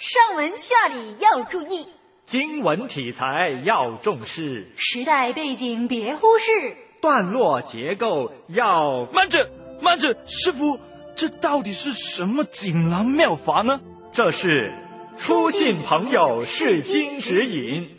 上文下理要注意， 经文题材要重视， 时代背景别忽视， 段落结构要…… 慢着，师父，这到底是什么锦囊妙法呢？ 这是初信朋友释经指引。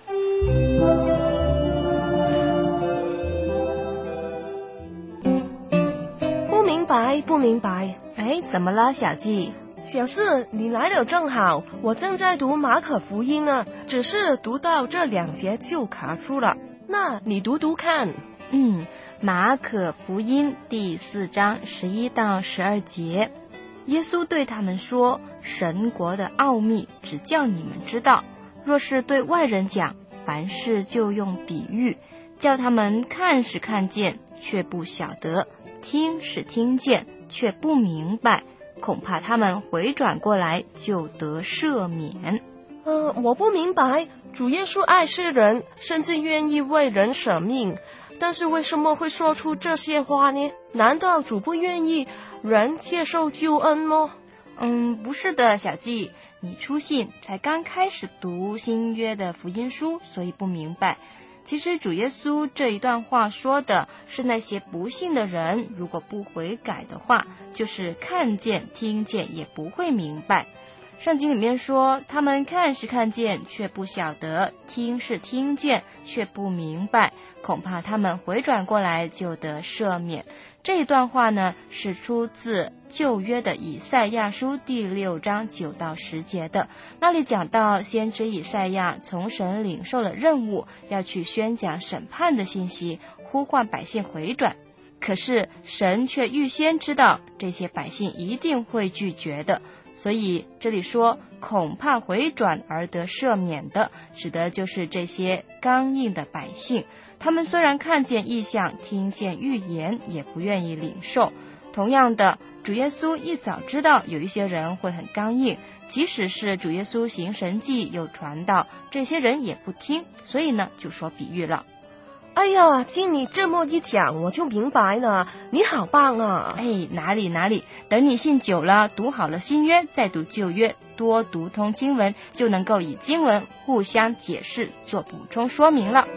不明白。 哎，怎么了，小季？ 小四，你来了正好，我正在读马可福音呢，只是读到这2节就卡住了。那你读读看。 马可福音第4章11到12节，耶稣对他们说：神国的奥秘只叫你们知道，若是对外人讲，凡事就用比喻，叫他们看是看见，却不晓得；听是听见，却不明白，恐怕他们回转过来就得赦免。 我不明白，主耶稣爱世人，甚至愿意为人舍命，但是为什么会说出这些话呢？难道主不愿意人接受救恩吗？ 不是的，小季，你初信才刚开始读新约的福音书，所以不明白。其实主耶稣这一段话说的是那些不信的人，如果不悔改的话，就是看见听见也不会明白。圣经里面说，他们看是看见，却不晓得；听是听见，却不明白，恐怕他们回转过来就得赦免。这一段话呢，是出自旧约的以赛亚书第6章9到10节的。那里讲到先知以赛亚从神领受了任务，要去宣讲审判的信息，呼唤百姓回转。可是神却预先知道这些百姓一定会拒绝的，所以这里说恐怕回转而得赦免的，指的就是这些刚硬的百姓。他们虽然看见异象，听见预言，也不愿意领受。同样的，主耶稣一早知道有一些人会很刚硬，即使是主耶稣行神迹有传道，这些人也不听，所以呢就说比喻了。 哎呀，经你这么一讲，我就明白了，你好棒啊！ 哪里，等你信久了，读好了新约，再读旧约，多读通经文，就能够以经文互相解释，做补充说明了。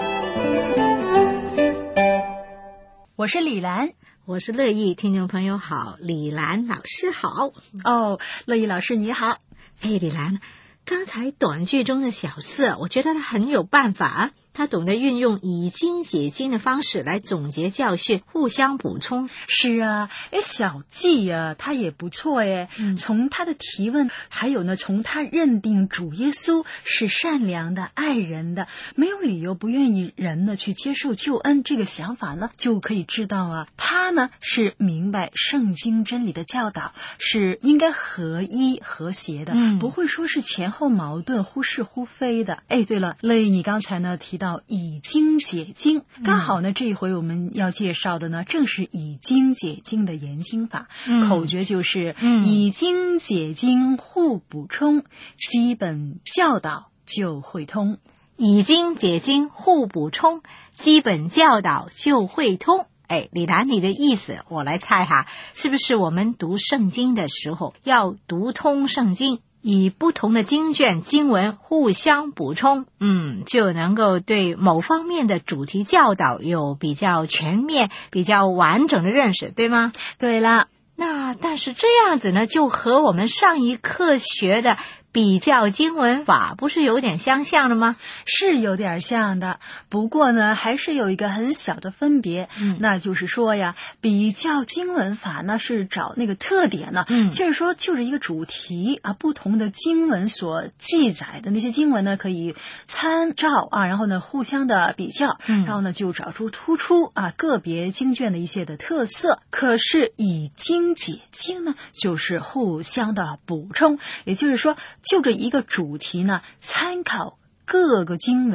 我是李兰， 我是乐意，听众朋友好，李兰老师好。 乐意老师你好。 李兰，刚才短句中的小四，我觉得他很有办法，他懂得运用以经解经的方式来总结教训，互相补充。 是啊，小季啊，他也不错从他的提问，还有呢，从他认定主耶稣是善良的、爱人的，没有理由不愿意人呢去接受救恩这个想法呢，就可以知道啊，他呢是明白圣经真理的教导是应该合一和谐的，不会说是前后矛盾、忽是忽非的。对了，乐意，你刚才呢提到以经解经，刚好呢这一回我们要介绍的呢正是以经解经的研经法，口诀就是以经解经互补充，基本教导就会通。 以经解经互补充，基本教导就会通。李兰，你的意思我来猜哈，是不是我们读圣经的时候要读通圣经，以不同的经卷经文互相补充，就能够对某方面的主题教导有比较全面、比较完整的认识，对吗？ 对了， 那但是这样子呢，就和我们上一课学的比较经文法不是有点相像的吗？ 是有点像的，不过呢还是有一个很小的分别，那就是说呀，比较经文法呢是找那个特点呢，就是说就是一个主题啊，不同的经文所记载的那些经文呢可以参照啊，然后呢互相的比较，然后呢就找出突出啊个别经卷的一些的特色。可是以经解经呢就是互相的补充，也就是说就这一个主题呢，参考各个经文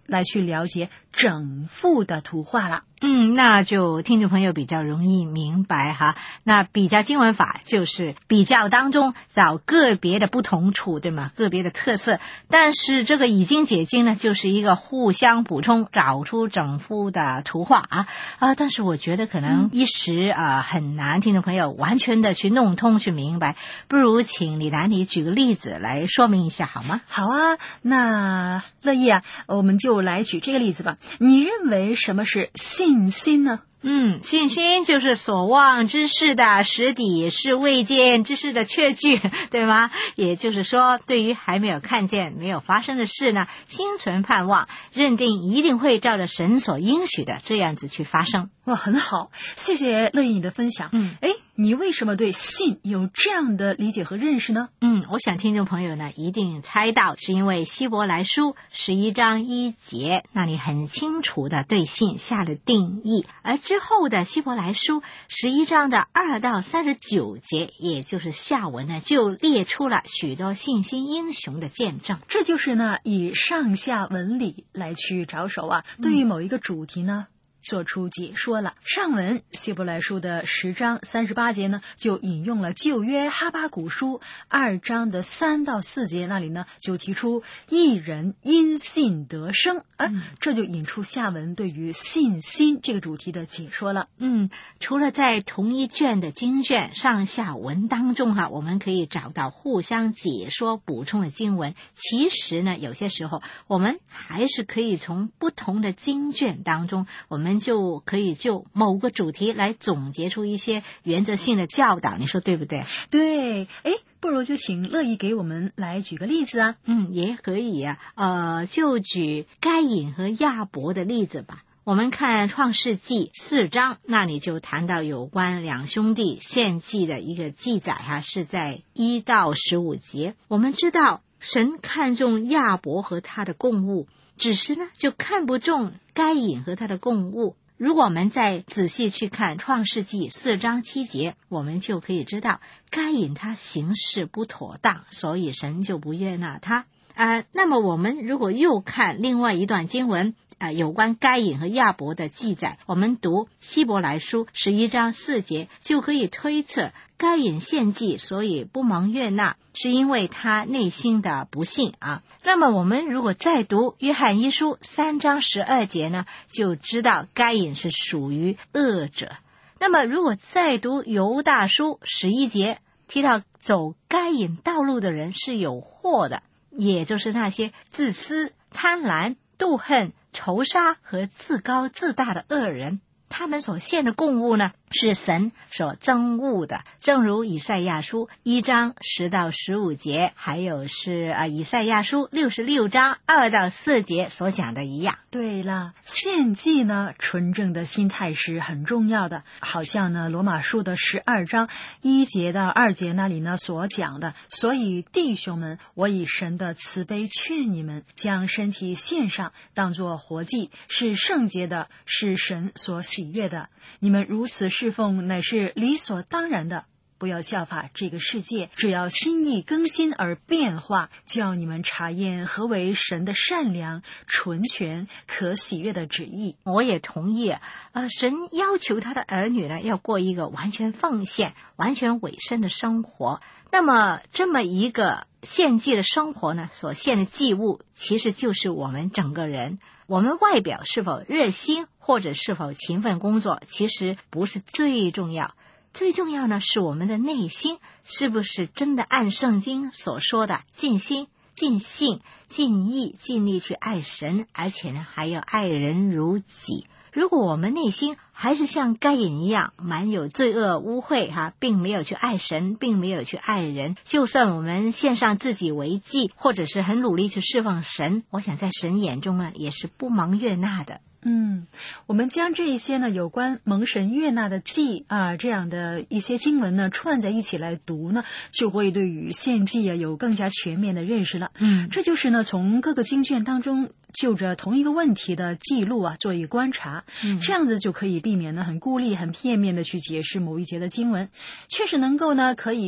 来去了解整幅的图画了。 那就听众朋友比较容易明白哈。那比较经文法就是比较当中找个别的不同处，对吗？个别的特色。但是这个已经解经呢，就是一个互相补充，找出整幅的图画但是我觉得可能一时很难，听众朋友完全的去弄通去明白，不如请李兰你举个例子来说明一下好吗？ 好啊，那乐意我们就来举这个例子吧。你认为什么是信心呢？ 信心就是所望之事的实底，是未见之事的确据，对吗？也就是说，对于还没有看见、没有发生的事呢，心存盼望，认定一定会照着神所应许的这样子去发生。 哇，很好，谢谢乐意你的分享。你为什么对信有这样的理解和认识呢？ 我想听众朋友呢一定猜到，是因为希伯来书11章1节那里很清楚的对信下了定义，而之后的希伯来书11章的2到39节，也就是下文呢，就列出了许多信心英雄的见证。 这就是呢以上下文理来去着手对于某一个主题呢做出解说了。上文希伯来书的10章38节呢，就引用了旧约哈巴谷书2章的3到4节，那里呢就提出义人因信得生，这就引出下文对于信心这个主题的解说了。 除了在同一卷的经卷上下文当中我们可以找到互相解说补充的经文，其实呢有些时候我们还是可以从不同的经卷当中，我们就可以就某个主题来总结出一些原则性的教导，你说对不对？ 对，不如就请乐意给我们来举个例子也可以就举该隐和亚伯的例子吧。我们看创世纪4章，那里就谈到有关两兄弟献祭的一个记载是在1到15节。我们知道神看重亚伯和他的供物，只是呢就看不中该隐和他的供物。如果我们再仔细去看创世纪4章7节，我们就可以知道该隐他行事不妥当，所以神就不悦纳他。那么我们如果又看另外一段经文有关该隐和亚伯的记载，我们读希伯来书11章4节，就可以推测该隐献祭所以不蒙悦纳，是因为他内心的不信那么我们如果再读约翰一书3章12节呢，就知道该隐是属于恶者。那么如果再读犹大书11节，提到走该隐道路的人是有祸的，也就是那些自私、贪婪、妒恨、仇杀和自高自大的恶人，他们所献的供物呢，是神所憎恶的。正如以赛亚书1章10到15节，还有是以赛亚书66章2到4节所讲的一样。 对了，献祭呢，纯正的心态是很重要的。好像呢，罗马书的12章1节到2节那里呢所讲的，所以弟兄们，我以神的慈悲劝你们，将身体献上，当作活祭，是圣洁的，是神所喜悦的。你们如此侍奉，乃是理所当然的。不要效法这个世界，只要心意更新而变化，叫你们查验何为神的善良、纯全、可喜悦的旨意。 我也同意神要求他的儿女呢，要过一个完全奉献、完全委身的生活。那么这么一个献祭的生活呢，所献的祭物其实就是我们整个人。我们外表是否热心或者是否勤奋工作，其实不是最重要。最重要呢，是我们的内心是不是真的按圣经所说的尽心、尽性、尽意、尽力去爱神，而且呢还要爱人如己。如果我们内心还是像该隐一样满有罪恶污秽并没有去爱神，并没有去爱人，就算我们献上自己为祭，或者是很努力去侍奉神，我想在神眼中呢也是不蒙悦纳的。 我们将这一些呢有关蒙神悦纳的祭这样的一些经文呢串在一起来读呢，就会对于献祭有更加全面的认识了。这就是呢从各个经卷当中就着同一个问题的记录做一个观察，这样子就可以避免呢很孤立、很片面的去解释某一节的经文，确实能够呢可以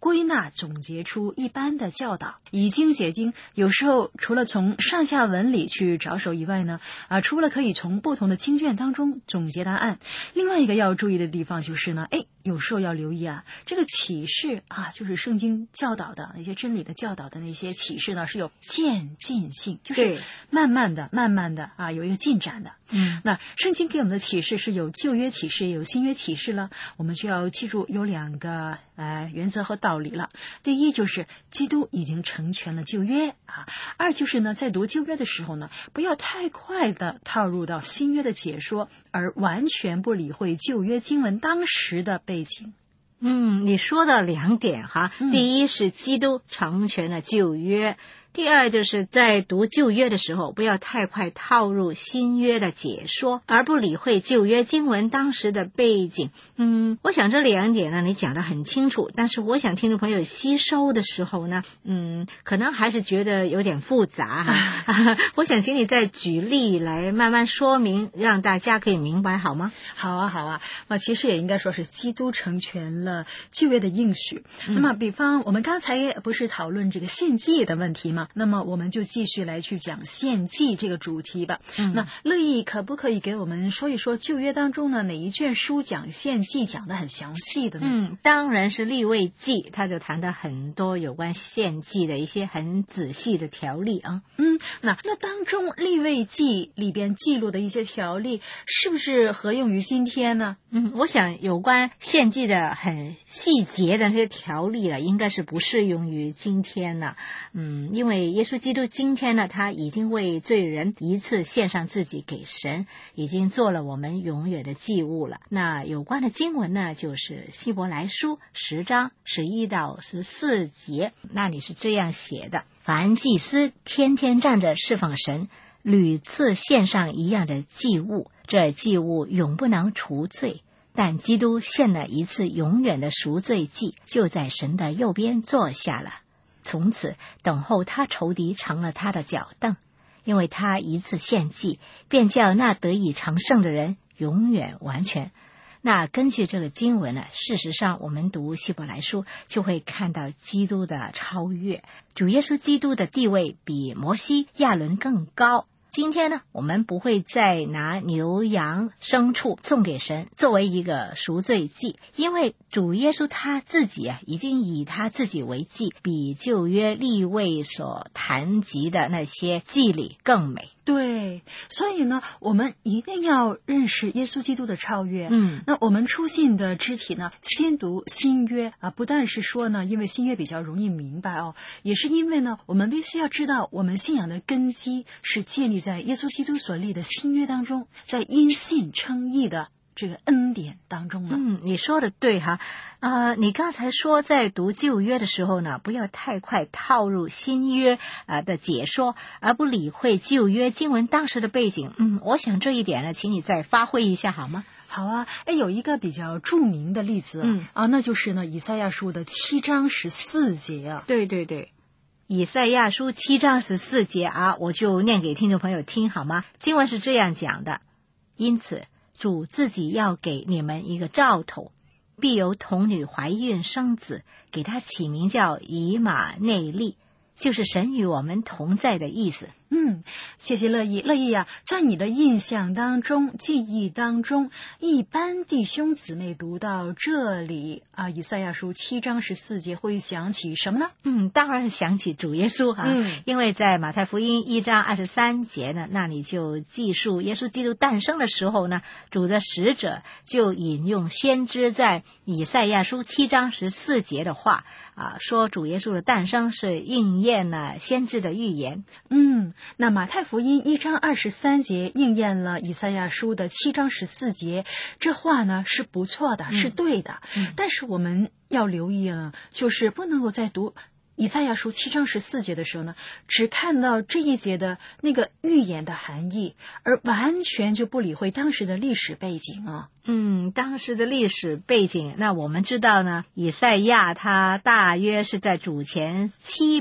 归纳总结出一般的教导。以经解经，有时候除了从上下文里去着手以外呢，除了可以从不同的经卷当中总结答案，另外一个要注意的地方就是呢，有时候要留意这个启示就是圣经教导的那些真理的教导的那些启示呢，是有渐进性，就是慢慢的有一个进展的。那圣经给我们的启示是有旧约启示也有新约启示了，我们就要记住有2个原则和道理了。第一就是基督已经成全了旧约二就是呢，在读旧约的时候呢，不要太快的套入到新约的解说，而完全不理会旧约经文当时的背景。 你说的2点第一是基督成全了旧约，第二就是在读旧约的时候，不要太快套入新约的解说，而不理会旧约经文当时的背景。我想这2点呢，你讲得很清楚，但是我想听众朋友吸收的时候呢，可能还是觉得有点复杂我想请你再举例来慢慢说明，让大家可以明白好吗？ 好啊，其实也应该说是基督成全了旧约的应许。那么比方我们刚才不是讨论这个献祭的问题吗？那么我们就继续来去讲献祭这个主题吧。那乐意可不可以给我们说一说旧约当中呢，哪一卷书讲献祭讲得很详细的呢？ 当然是利未记，他就谈到很多有关献祭的一些很仔细的条例那当中利未记里边记录的一些条例是不是合用于今天呢？ 我想有关献祭的很细节的那些条例应该是不适用于今天了。因为耶稣基督今天呢，他已经为罪人一次献上自己给神，已经做了我们永远的祭物了。那有关的经文呢，就是希伯来书10章11到14节，那里是这样写的：凡祭司天天站着侍奉神，屡次献上一样的祭物，这祭物永不能除罪，但基督献了一次永远的赎罪祭，就在神的右边坐下了。从此等候他仇敌成了他的脚凳，因为他一次献祭，便叫那得以成圣的人永远完全。那根据这个经文呢，事实上我们读希伯来书就会看到基督的超越，主耶稣基督的地位比摩西、亚伦更高。今天呢，我们不会再拿牛羊牲畜送给神作为一个赎罪祭，因为主耶稣他自己已经以他自己为祭，比旧约利未所谈及的那些祭礼更美。 对，所以呢，我们一定要认识耶稣基督的超越。那我们初信的肢体呢，先读新约不但是说呢，因为新约比较容易明白也是因为呢，我们必须要知道我们信仰的根基是建立在耶稣基督所立的新约当中，在因信称义的这个恩典当中了。 你说的对你刚才说在读旧约的时候呢，不要太快套入新约的解说，而不理会旧约经文当时的背景。我想这一点呢，请你再发挥一下好吗？ 好啊，有一个比较著名的例子那就是呢以赛亚书的7章14节对，以赛亚书7章14节我就念给听众朋友听好吗？经文是这样讲的：因此主自己要给你们一个兆头，必有童女怀孕生子，给他起名叫以马内利，就是神与我们同在的意思。 谢谢乐意在你的印象当中、记忆当中，一般弟兄姊妹读到这里以赛亚书7章14节会想起什么呢？ 当然想起主耶稣因为在马太福音1章23节呢，那里就记述耶稣基督诞生的时候呢，主的使者就引用先知在以赛亚书7章14节的话说主耶稣的诞生是应验了先知的预言。 那马太福音1章23节应验了以赛亚书的7章14节，这话呢是不错的，是对的。但是我们要留意就是不能够在读以赛亚书7章14节的时候呢，只看到这一节的那个预言的含义，而完全就不理会当时的历史背景当时的历史背景，那我们知道呢，以赛亚他大约是在主前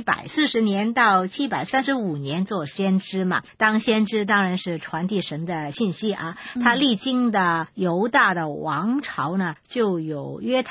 740年到735年做先知嘛。当先知当然是传递神的信息他历经的犹大的王朝呢，就有约坦、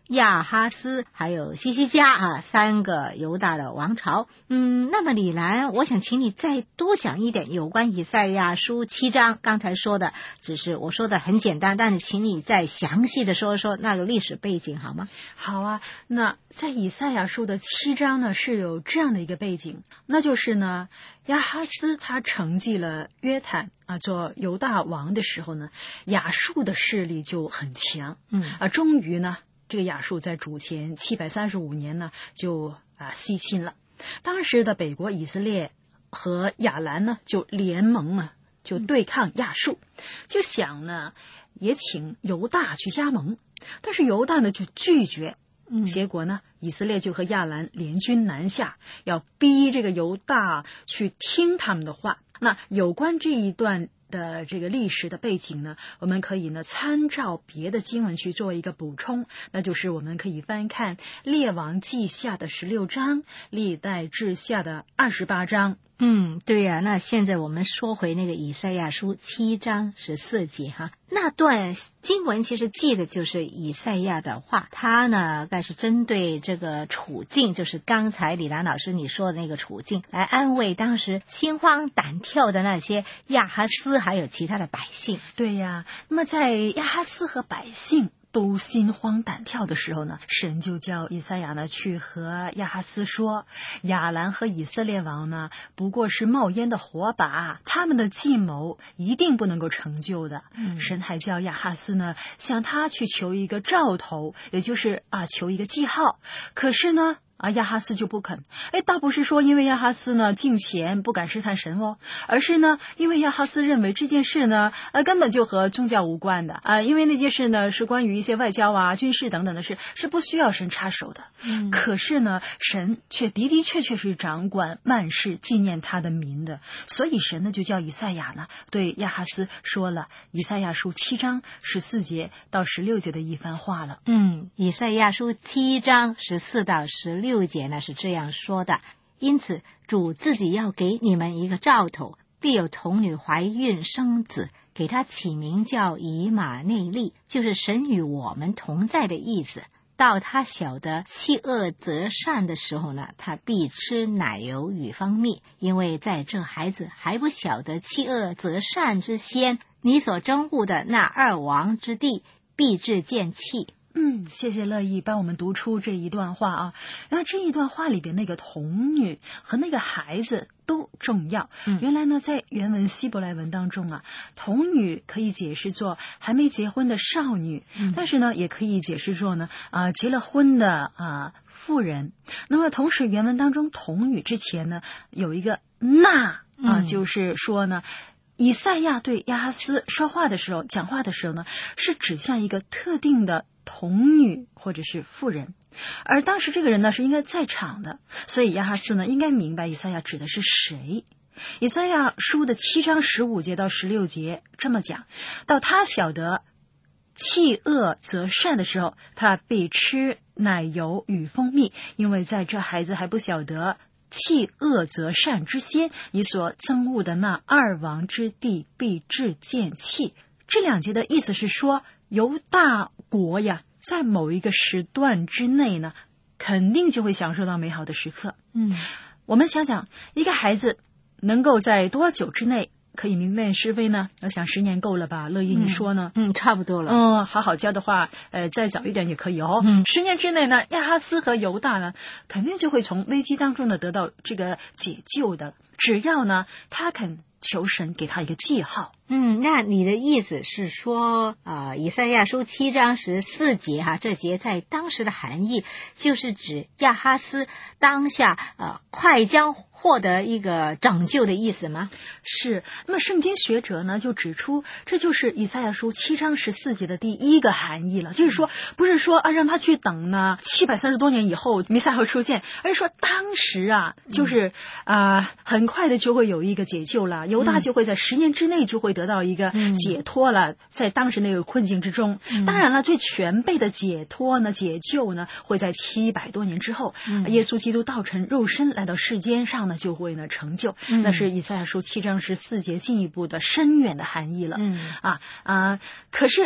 亚哈斯还有西西家啊，3个犹大的王朝。那么李兰，我想请你再多讲一点有关以赛亚书7章。刚才说的只是我说的很简单，但是请你再详细的说一说那个历史背景好吗？ 好啊，那在以赛亚书的7章呢，是有这样的一个背景，那就是呢，亚哈斯他承继了约坦做犹大王的时候呢，亚述的势力就很强，终于呢，这个亚述在主前735年呢就西侵了。当时的北国以色列和亚兰呢就联盟就对抗亚述，就想呢也请犹大去加盟，但是犹大呢就拒绝。结果呢，以色列就和亚兰联军南下，要逼这个犹大去听他们的话。那有关这一段的这个历史的背景呢，我们可以呢参照别的经文去做一个补充，那就是我们可以翻看列王记下的16章，历代志下的28章。 对呀，那现在我们说回那个以赛亚书7章14节哈，那段经文其实记的就是以赛亚的话，他呢该是针对这个处境，就是刚才李兰老师你说的那个处境，来安慰当时心慌胆跳的那些亚哈斯还有其他的百姓。 对呀，那么在亚哈斯和百姓都心慌胆跳的时候呢，神就叫以赛亚呢去和亚哈斯说，亚兰和以色列王呢不过是冒烟的火把，他们的计谋一定不能够成就的。神还叫亚哈斯呢向他去求一个兆头，也就是求一个记号。可是呢亚哈斯就不肯。倒不是说因为亚哈斯呢敬虔不敢试探神而是呢因为亚哈斯认为这件事呢根本就和宗教无关的因为那件事呢是关于一些外交军事等等的事，是不需要神插手的。可是呢神却的的确确是掌管万事纪念他的民的，所以神呢就叫以赛亚呢对亚哈斯说了以赛亚书7章14节到16节的一番话了。 以赛亚书7章14到16节呢是这样说的，因此主自己要给你们一个兆头，必有童女怀孕生子，给他起名叫以马内利，就是神与我们同在的意思。到他晓得弃恶择善的时候呢，他必吃奶油与蜂蜜，因为在这孩子还不晓得弃恶择善之先，你所憎恶的那2王之地必至见弃。 谢谢乐意帮我们读出这一段话然后这一段话里边那个童女和那个孩子都重要。原来呢在原文希伯来文当中童女可以解释作还没结婚的少女，但是呢也可以解释作呢结了婚的妇人。那么同时原文当中童女之前呢有一个那就是说呢以赛亚对亚哈斯说话的时候讲话的时候呢是指向一个特定的童女或者是妇人，而当时这个人呢是应该在场的，所以亚哈斯呢应该明白以赛亚指的是谁。以赛亚书的7章15节到16节这么讲，到他晓得弃恶择善的时候，他必吃奶油与蜂蜜，因为在这孩子还不晓得弃恶择善之先，你所憎恶的那2王之地必至见弃。这2节的意思是说，犹大国呀在某一个时段之内呢肯定就会享受到美好的时刻。我们想想一个孩子能够在多久之内可以明辨是非呢？我想10年够了吧，乐意你说呢？ 差不多了。 好好教的话再早一点也可以10年之内呢，亚哈斯和犹大呢肯定就会从危机当中呢得到这个解救的，只要呢他肯求神给他一个记号。 那你的意思是说以赛亚书7章14节这节在当时的含义就是指亚哈斯当下快将获得一个拯救的意思吗？ 是。那么圣经学者呢就指出，这就是以赛亚书7章14节的第一个含义了，就是说不是说让他去等呢730多年以后弥赛亚会出现，而是说当时就是很快的就会有一个解救了，犹大就会在10年之内就会得到一个解脱了，在当时那个困境之中。当然了，最全备的解脱呢解救呢会在700多年之后，耶稣基督道成肉身来到世间上呢就会呢成就。那是以赛亚书7章14节进一步的深远的含义了。可是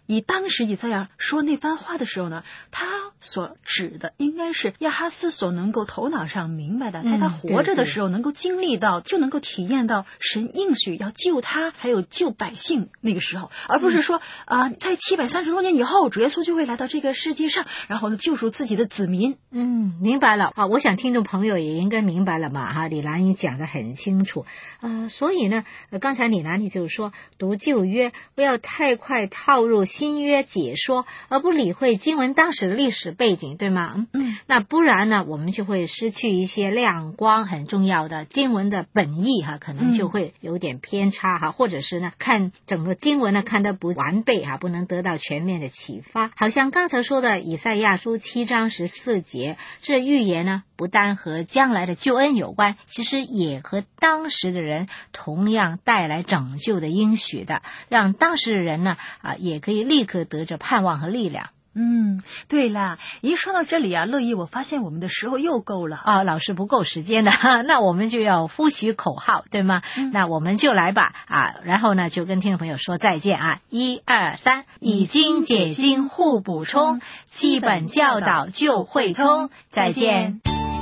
以当时以赛亚说那番话的时候呢，他所指的应该是亚哈斯所能够头脑上明白的，在他活着的时候能够经历到，就能够体验到神应许要救他还有救百姓那个时候，而不是说在730多年以后主耶稣就会来到这个世界上，然后呢救赎自己的子民。 明白了啊！我想听众朋友也应该明白了嘛哈，李兰也讲得很清楚所以呢刚才李兰就是说读旧约不要太快套入新约解说，而不理会经文当时的历史背景，对吗？那不然呢我们就会失去一些亮光，很重要的经文的本意可能就会有点偏差或者是呢看整个经文呢看得不完备不能得到全面的启发。好像刚才说的以赛亚书7章14节，这预言呢不但和将来的救恩有关，其实也和当时的人同样带来拯救的应许的，让当时的人呢也可以立刻得着盼望和力量。 对啦，一说到这里乐意，我发现我们的时候又够了老师不够时间的那我们就要复习口号，对吗？那我们就来吧然后呢就跟听众朋友说再见1、2、3，以经解经互补充，基本教导就会通。再见。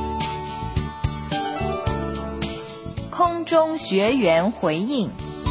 空中学员回应。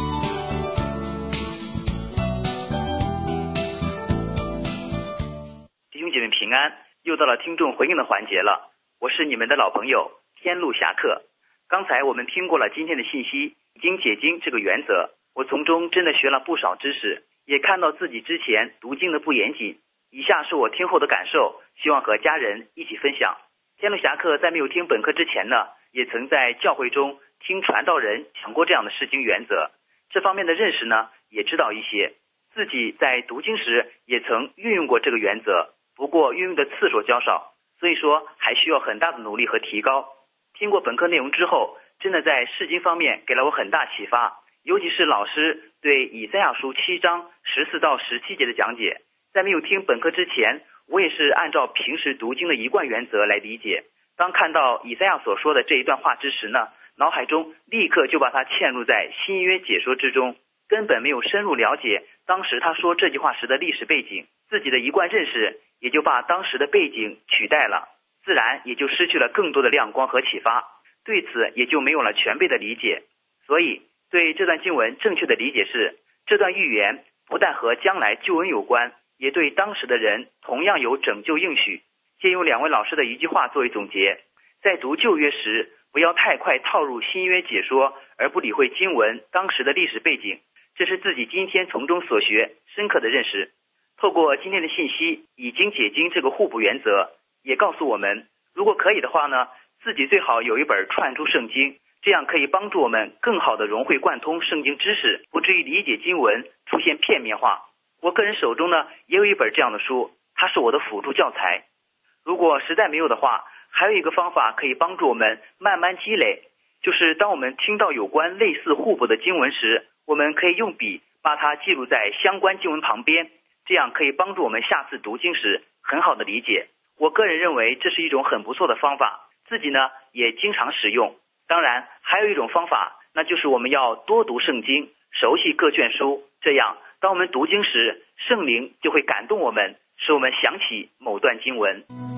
姐妹平安，又到了听众回应的环节了。我是你们的老朋友天路侠客。刚才我们听过了今天的信息，以经解经这个原则，我从中真的学了不少知识，也看到自己之前读经的不严谨。以下是我听后的感受，希望和家人一起分享。天路侠客在没有听本课之前呢，也曾在教会中听传道人讲过这样的释经原则，这方面的认识呢也知道一些，自己在读经时也曾运用过这个原则，不过运用的次数较少，所以说还需要很大的努力和提高。听过本课内容之后，真的在释经方面给了我很大启发，尤其是老师对以赛亚书7章14到17节的讲解，在没有听本课之前，我也是按照平时读经的一贯原则来理解。当看到以赛亚所说的这一段话之时呢，脑海中立刻就把它嵌入在新约解说之中，根本没有深入了解当时他说这句话时的历史背景，自己的一贯认识也就把当时的背景取代了，自然也就失去了更多的亮光和启发，对此也就没有了全备的理解。所以对这段经文正确的理解是，这段预言不但和将来救恩有关，也对当时的人同样有拯救应许。借用2位老师的一句话作为总结，在读旧约时不要太快套入新约解说，而不理会经文当时的历史背景，这是自己今天从中所学深刻的认识。透过今天的信息，以经解经这个互补原则也告诉我们，如果可以的话呢，自己最好有一本串珠圣经，这样可以帮助我们更好的融会贯通圣经知识，不至于理解经文出现片面化。我个人手中呢也有一本这样的书，它是我的辅助教材。如果实在没有的话，还有一个方法可以帮助我们慢慢积累，就是当我们听到有关类似互补的经文时，我们可以用笔把它记录在相关经文旁边，这样可以帮助我们下次读经时很好的理解。我个人认为这是一种很不错的方法，自己呢也经常使用。当然还有一种方法，那就是我们要多读圣经，熟悉各卷书，这样当我们读经时，圣灵就会感动我们，使我们想起某段经文。